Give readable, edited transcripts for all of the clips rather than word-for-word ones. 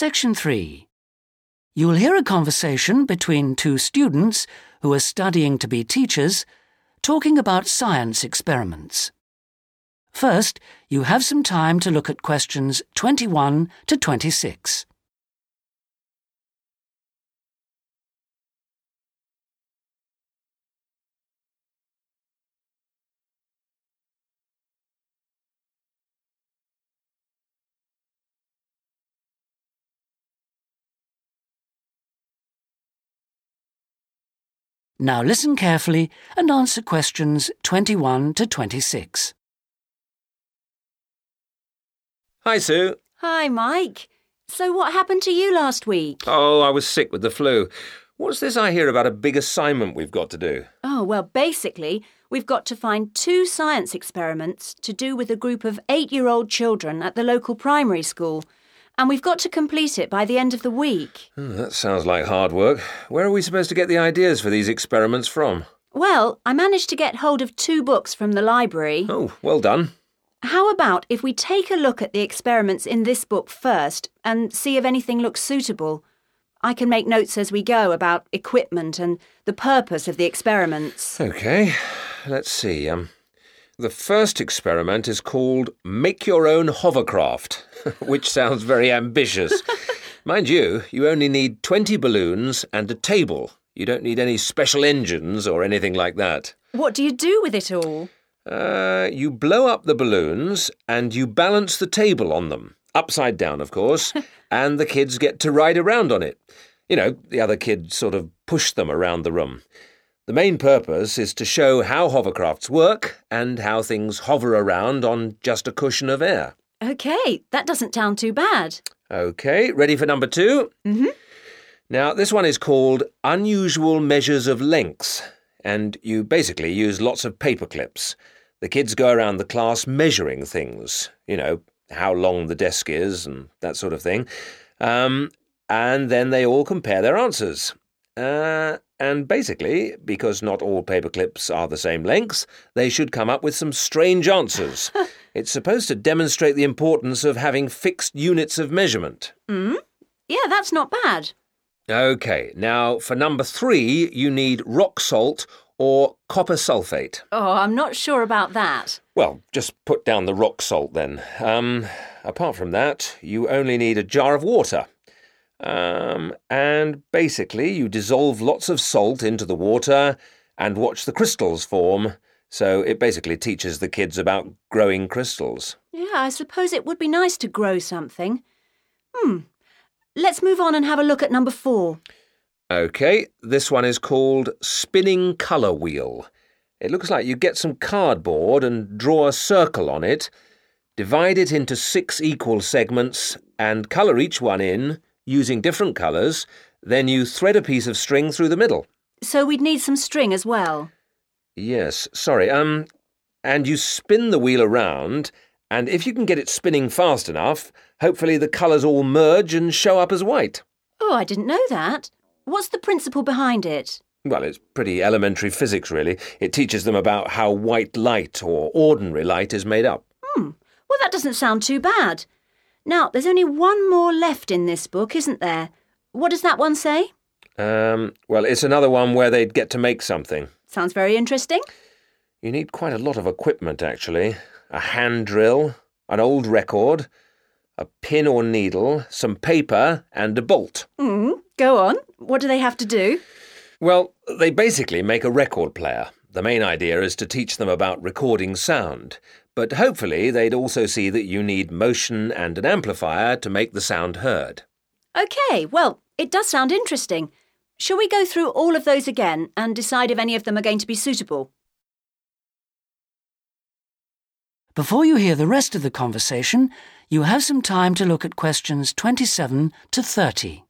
Section 3. You will hear a conversation between two students who are studying to be teachers, talking about science experiments. First, you have some time to look at questions 21 to 26. Now listen carefully and answer questions 21 to 26. Hi, Sue. Hi, Mike. So what happened to you last week? Oh, I was sick with the flu. What's this I hear about a big assignment we've got to do? Oh, well, basically, we've got to find 2 science experiments to do with a group of 8-year-old children at the local primary school. And we've got to complete it by the end of the week. That sounds like hard work. Where are we supposed to get the ideas for these experiments from? Well, I managed to get hold of 2 books from the library. Oh, well done. How about if we take a look at the experiments in this book first and see if anything looks suitable? I can make notes as we go about equipment and the purpose of the experiments. OK, let's see. The first experiment is called Make Your Own Hovercraft, which sounds very ambitious. Mind you, you only need 20 balloons and a table. You don't need any special engines or anything like that. What do you do with it all? You blow up the balloons and you balance the table on them. Upside down, of course, and the kids get to ride around on it. You know, the other kids sort of push them around the room. The main purpose is to show how hovercrafts work and how things hover around on just a cushion of air. OK, that doesn't sound too bad. OK, ready for number 2? Mm-hmm. Now, this one is called Unusual Measures of Lengths, and you basically use lots of paper clips. The kids go around the class measuring things, you know, how long the desk is and that sort of thing. And then they all compare their answers. And basically, because not all paper clips are the same lengths, they should come up with some strange answers. It's supposed to demonstrate the importance of having fixed units of measurement. Yeah, that's not bad. OK, now for number 3, you need rock salt or copper sulfate. Oh, I'm not sure about that. Well, just put down the rock salt then. Apart from that, you only need a jar of water. And basically you dissolve lots of salt into the water and watch the crystals form. So it basically teaches the kids about growing crystals. Yeah, I suppose it would be nice to grow something. Let's move on and have a look at number 4. OK, this one is called Spinning Colour Wheel. It looks like you get some cardboard and draw a circle on it, divide it into 6 equal segments and colour each one in using different colours, then you thread a piece of string through the middle. So we'd need some string as well. Yes, sorry. And you spin the wheel around, and if you can get it spinning fast enough, hopefully the colours all merge and show up as white. Oh, I didn't know that. What's the principle behind it? Well, it's pretty elementary physics, really. It teaches them about how white light or ordinary light is made up. Well, that doesn't sound too bad. Now, there's only one more left in this book, isn't there? What does that one say? Well, it's another one where they'd get to make something. Sounds very interesting. You need quite a lot of equipment, actually. A hand drill, an old record, a pin or needle, some paper and a bolt. Go on. What do they have to do? Well, they basically make a record player. The main idea is to teach them about recording sound. But hopefully they'd also see that you need motion and an amplifier to make the sound heard. OK, well, it does sound interesting. Shall we go through all of those again and decide if any of them are going to be suitable? Before you hear the rest of the conversation, you have some time to look at questions 27 to 30.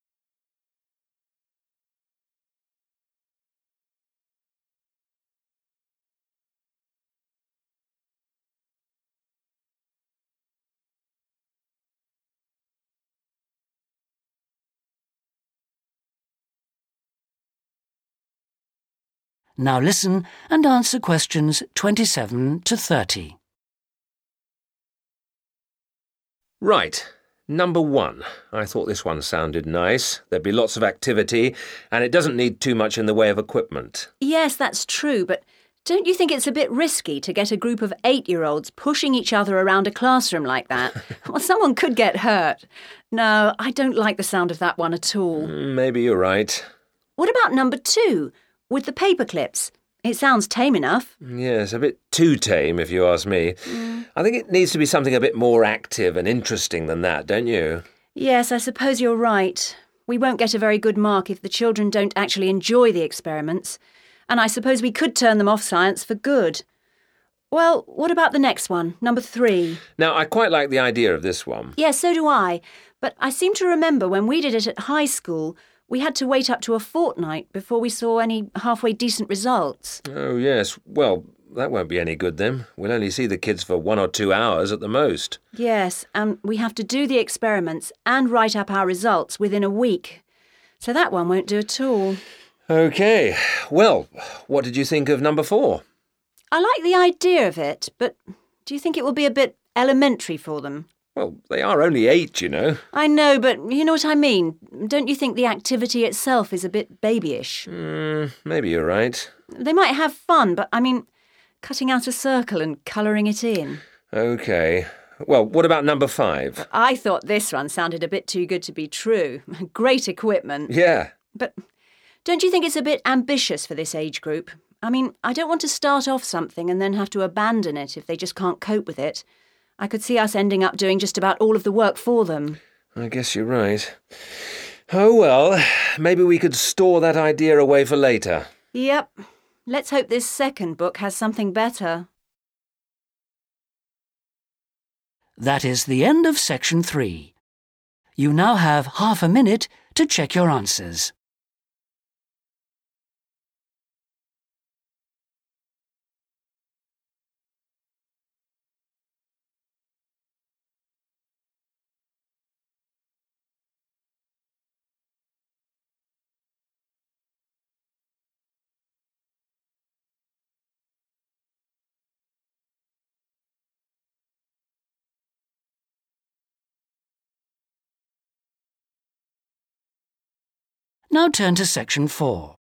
Now listen and answer questions 27 to 30. Right. Number 1. I thought this one sounded nice. There'd be lots of activity, and it doesn't need too much in the way of equipment. Yes, that's true, but don't you think it's a bit risky to get a group of 8-year-olds pushing each other around a classroom like that? Well, someone could get hurt. No, I don't like the sound of that one at all. Maybe you're right. What about number 2, with the paper clips? It sounds tame enough. Yes, a bit too tame, if you ask me. I think it needs to be something a bit more active and interesting than that, don't you? Yes, I suppose you're right. We won't get a very good mark if the children don't actually enjoy the experiments. And I suppose we could turn them off science for good. Well, what about the next one, number 3? Now, I quite like the idea of this one. Yes, so do I. But I seem to remember when we did it at high school, we had to wait up to a fortnight before we saw any halfway decent results. Oh, yes. Well, that won't be any good then. We'll only see the kids for 1 or 2 hours at the most. Yes, and we have to do the experiments and write up our results within a week. So that one won't do at all. OK. Well, what did you think of number 4? I like the idea of it, but do you think it will be a bit elementary for them? Well, they are only 8, you know. I know, but you know what I mean. Don't you think the activity itself is a bit babyish? Maybe you're right. They might have fun, but I mean, cutting out a circle and colouring it in. OK. Well, what about number 5? I thought this one sounded a bit too good to be true. Great equipment. Yeah. But don't you think it's a bit ambitious for this age group? I mean, I don't want to start off something and then have to abandon it if they just can't cope with it. I could see us ending up doing just about all of the work for them. I guess you're right. Oh, well, maybe we could store that idea away for later. Yep. Let's hope this second book has something better. That is the end of section 3. You now have half a minute to check your answers. Now turn to section 4.